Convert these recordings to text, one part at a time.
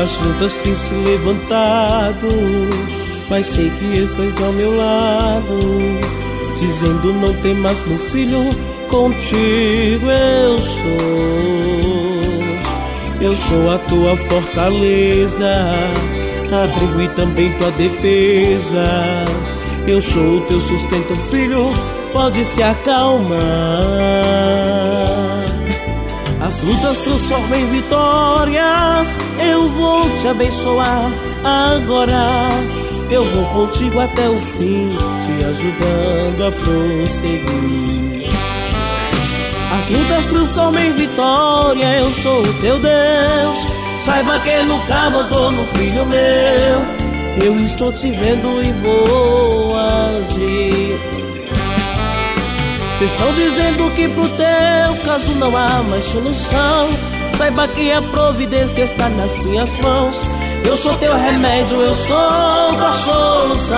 As lutas têm se levantado, mas sei que estás ao meu lado, dizendo não temas, meu filho, contigo eu sou. Eu sou a tua fortaleza, abrigo e também tua defesa. Eu sou o teu sustento, filho, pode se acalmar. As lutas transformam em vitórias, eu vou te abençoar agora. Eu vou contigo até o fim, te ajudando a prosseguir. As lutas transformam em vitória, eu sou o teu Deus. Saiba que nunca abandono, filho meu. Eu estou te vendo e vou agir. Vocês estão dizendo que pro teu caso não há mais solução. Saiba que a providência está nas minhas mãos. Eu sou teu remédio, eu sou tua solução.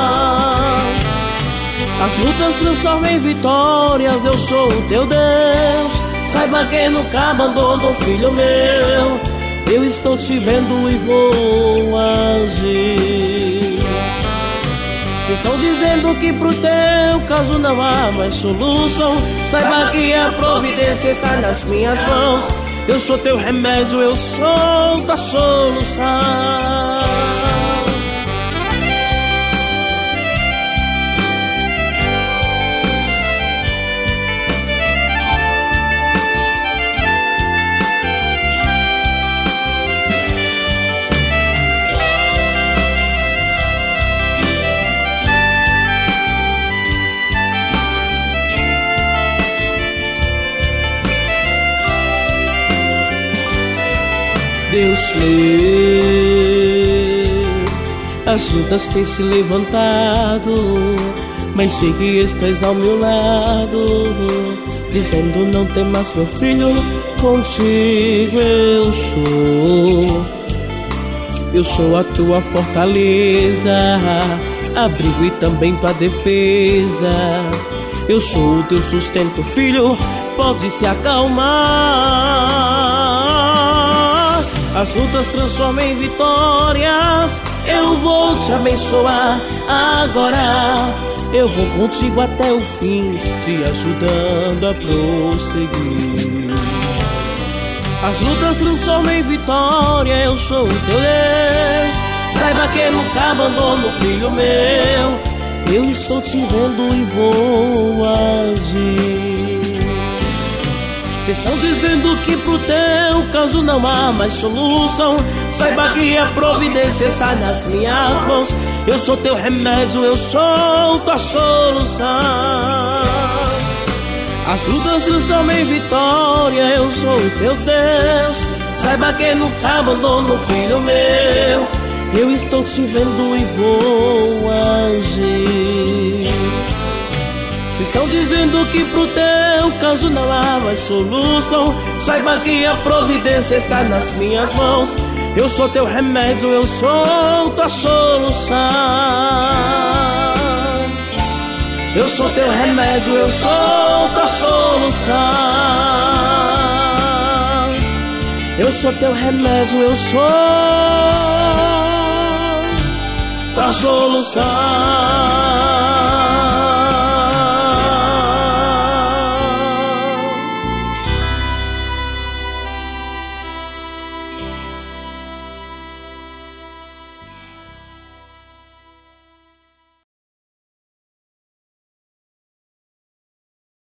As lutas transformam em vitórias, eu sou o teu Deus. Saiba que nunca abandono, filho meu. Eu estou te vendo e vou agir. Vocês estão dizendo que pro teu caso não há mais solução. Saiba que a providência está nas minhas mãos. Eu sou teu remédio, eu sou tua solução. Deus meu, as lutas têm se levantado, mas sei que estás ao meu lado, dizendo não temas, meu filho, contigo eu sou. Eu sou a tua fortaleza, abrigo e também tua defesa. Eu sou o teu sustento, filho, pode se acalmar. As lutas transformam em vitórias, eu vou te abençoar agora. Eu vou contigo até o fim, te ajudando a prosseguir. As lutas transformam em vitória, eu sou o teu Deus. Saiba que nunca abandono, filho meu. Eu estou te vendo e vou agir. Vocês estão dizendo que pro teu caso não há mais solução. Saiba que a providência está nas minhas mãos. Eu sou teu remédio, eu sou tua solução. As lutas transformam em vitória, eu sou o teu Deus. Saiba que nunca abandono, filho meu. Eu estou te vendo e vou agir. Vocês estão dizendo que pro teu caso não há mais solução. Saiba que a providência está nas minhas mãos. Eu sou teu remédio, eu sou tua solução. Eu sou teu remédio, eu sou tua solução. Eu sou teu remédio, eu sou tua solução.